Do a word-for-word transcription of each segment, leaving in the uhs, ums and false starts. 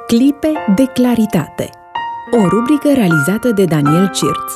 Clipe de claritate. O rubrică realizată de Daniel Cirț.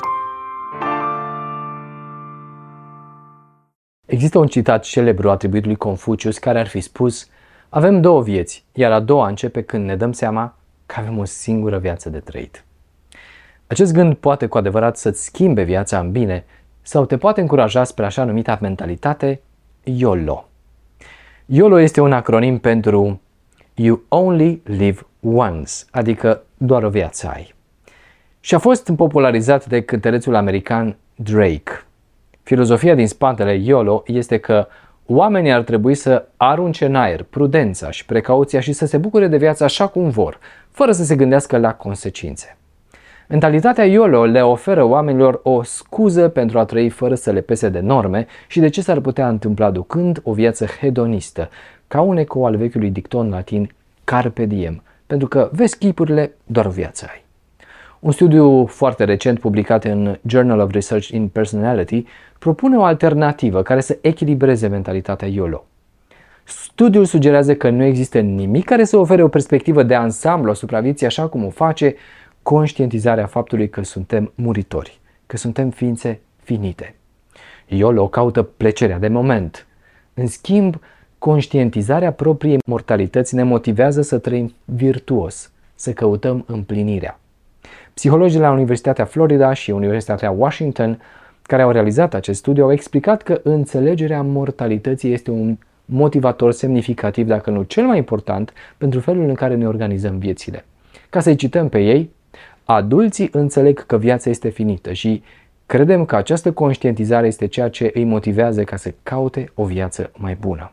Există un citat celebru atribuit lui Confucius care ar fi spus: avem două vieți, iar a doua începe când ne dăm seama că avem o singură viață de trăit. Acest gând poate cu adevărat să-ți schimbe viața în bine sau te poate încuraja spre așa numita mentalitate YOLO. YOLO este un acronim pentru You Only Live Once, adică doar o viață ai. Și a fost popularizat de cântărețul american Drake. Filozofia din spatele YOLO este că oamenii ar trebui să arunce în aer prudența și precauția și să se bucure de viața așa cum vor, fără să se gândească la consecințe. Mentalitatea YOLO le oferă oamenilor o scuză pentru a trăi fără să le pese de norme și de ce s-ar putea întâmpla ducând o viață hedonistă, ca un eco al vechiului dicton latin Carpe diem, pentru că vezi chipurile, doar o viață ai. Un studiu foarte recent publicat în Journal of Research in Personality propune o alternativă care să echilibreze mentalitatea YOLO. Studiul sugerează că nu există nimic care să ofere o perspectivă de ansamblu asupra vieții așa cum o face conștientizarea faptului că suntem muritori, că suntem ființe finite. YOLO caută plăcerea de moment. În schimb, conștientizarea propriei mortalități ne motivează să trăim virtuos, să căutăm împlinirea. Psihologii de la Universitatea Florida și Universitatea Washington, care au realizat acest studiu, au explicat că înțelegerea mortalității este un motivator semnificativ, dacă nu cel mai important, pentru felul în care ne organizăm viețile. Ca să-i cităm pe ei, adulții înțeleg că viața este finită și credem că această conștientizare este ceea ce îi motivează ca să caute o viață mai bună.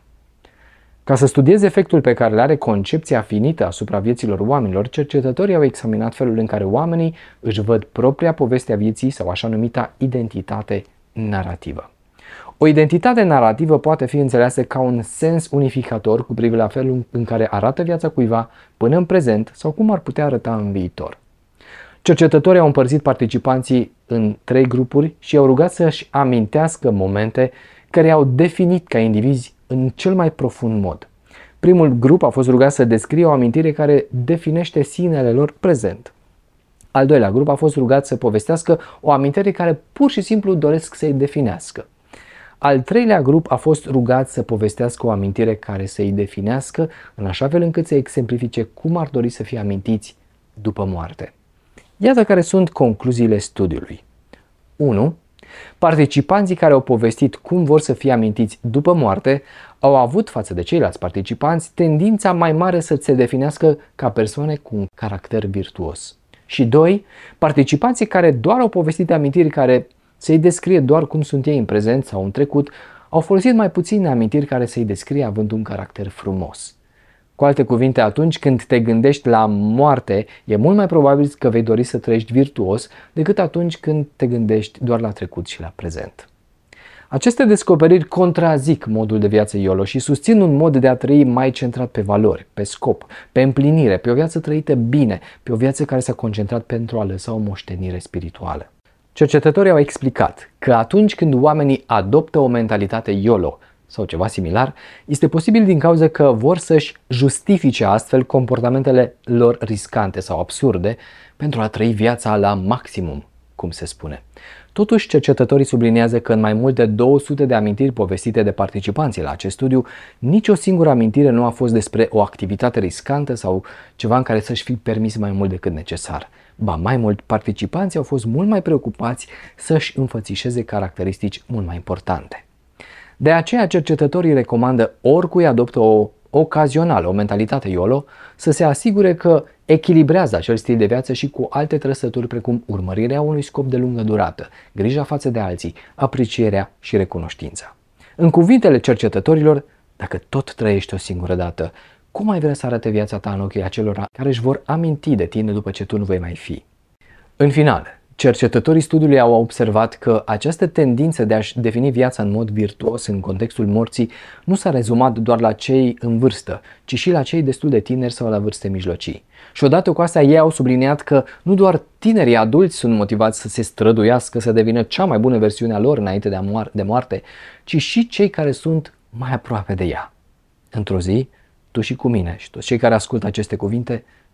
Ca să studieze efectul pe care le are concepția finită asupra vieților oamenilor, cercetătorii au examinat felul în care oamenii își văd propria poveste a vieții sau așa numita identitate narrativă. O identitate narrativă poate fi înțeleasă ca un sens unificator cu privire la felul în care arată viața cuiva până în prezent sau cum ar putea arăta în viitor. Cercetătorii au împărțit participanții în trei grupuri și i-au rugat să-și amintească momente care i-au definit ca indivizi în cel mai profund mod. Primul grup a fost rugat să descrie o amintire care definește sinele lor prezent. Al doilea grup a fost rugat să povestească o amintire care pur și simplu doresc să-i definească. Al treilea grup a fost rugat să povestească o amintire care să-i definească în așa fel încât să exemplifice cum ar dori să fie amintiți după moarte. Iată care sunt concluziile studiului. unu. Participanții care au povestit cum vor să fie amintiți după moarte au avut față de ceilalți participanți tendința mai mare să se definească ca persoane cu un caracter virtuos. Și doi. Participanții care doar au povestit amintiri care să-i descrie doar cum sunt ei în prezent sau în trecut au folosit mai puține amintiri care să-i descrie având un caracter frumos. Cu alte cuvinte, atunci când te gândești la moarte, e mult mai probabil că vei dori să trăiești virtuos decât atunci când te gândești doar la trecut și la prezent. Aceste descoperiri contrazic modul de viață YOLO și susțin un mod de a trăi mai centrat pe valori, pe scop, pe împlinire, pe o viață trăită bine, pe o viață care s-a concentrat pentru a lăsa o moștenire spirituală. Cercetătorii au explicat că atunci când oamenii adoptă o mentalitate YOLO sau ceva similar, este posibil din cauza că vor să-și justifice astfel comportamentele lor riscante sau absurde pentru a trăi viața la maximum, cum se spune. Totuși, cercetătorii subliniază că în mai mult de două sute de amintiri povestite de participanții la acest studiu, nicio singură amintire nu a fost despre o activitate riscantă sau ceva în care să-și fi permis mai mult decât necesar. Ba mai mult, participanții au fost mult mai preocupați să-și înfățișeze caracteristici mult mai importante. De aceea, cercetătorii recomandă oricui adoptă o ocazională, o mentalitate YOLO, să se asigure că echilibrează acel stil de viață și cu alte trăsături precum urmărirea unui scop de lungă durată, grija față de alții, aprecierea și recunoștința. În cuvintele cercetătorilor, dacă tot trăiești o singură dată, cum ai vrea să arate viața ta în ochii acelora care își vor aminti de tine după ce tu nu vei mai fi? În final, cercetătorii studiului au observat că această tendință de a-și defini viața în mod virtuos în contextul morții nu s-a rezumat doar la cei în vârstă, ci și la cei destul de tineri sau la vârste mijlocii. Și odată cu asta ei au subliniat că nu doar tinerii adulți sunt motivați să se străduiască să devină cea mai bună versiune a lor înainte de, moar- de moarte, ci și cei care sunt mai aproape de ea. Într-o zi, tu și cu mine și toți cei care ascultă aceste cuvinte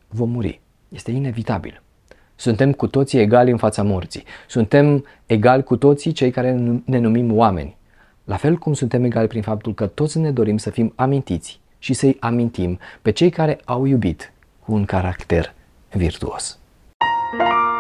vom muri. Este inevitabil. Suntem cu toții egali în fața morții. Suntem egali cu toții cei care ne numim oameni. La fel cum suntem egali prin faptul că toți ne dorim să fim amintiți și să-i amintim pe cei care au iubit cu un caracter virtuos.